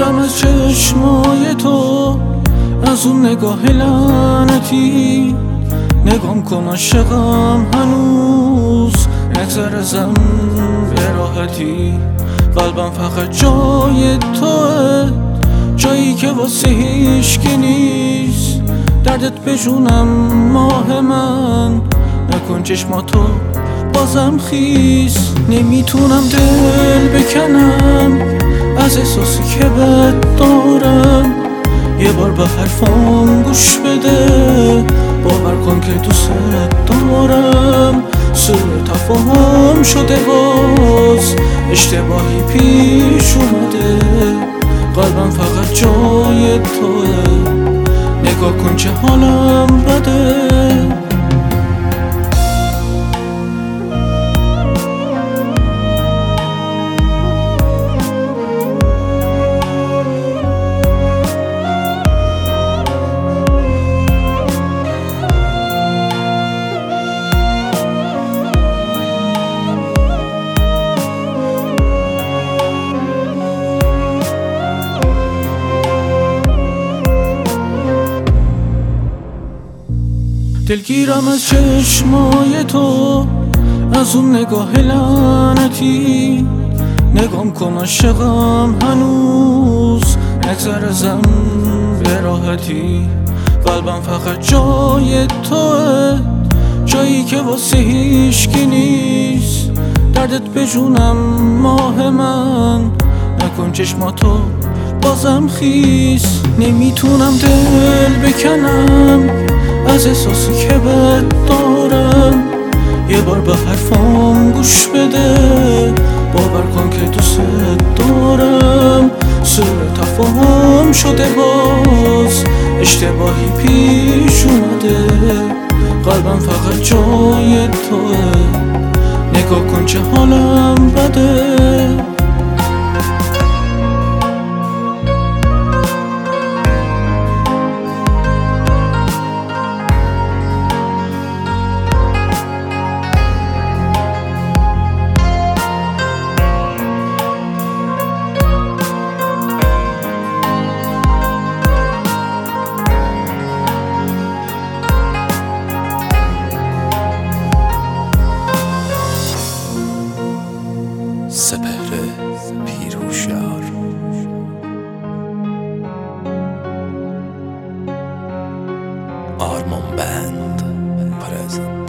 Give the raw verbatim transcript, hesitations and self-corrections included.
دلگیرم از چشمای تو، از اون نگاه لعنتی. نگام کن عاشقم هنوز نگذر ازم به راحتی. قلبم فقط جای توه، جایی که واسه هیچکی نیست. دردت به جونم ماه من، نکن چشماتو بازم خیس. نمیتونم دل بکنم از احساسی که بد دارم. یه بار به حرفام گوش بده، باور کن که دوست دارم. سوء تفاهم شده باز، اشتباهی پیش اومده. قلبم فقط جای توه، نگاه کن چه حالم بده. دلگیرم از چشمای تو، از اون نگاه لعنتی. نگام کن عاشقم هنوز نگذر ازم به راحتی. قلبم فقط جای توه، جایی که واسه هیچکی نیست. دردت به جونم ماه من، نکن چشماتو بازم خیس. نمیتونم دل بکنم از احساسی که بد دارم. یه بار به حرفام گوش بده، باور کن که دوست دارم. سوء تفاهم شده باز، اشتباهی پیش اومده. قلبم فقط جای توه، نگاه کن چه حالم بده. سپهر پیرهوشیار. آرمان بند پرزنت.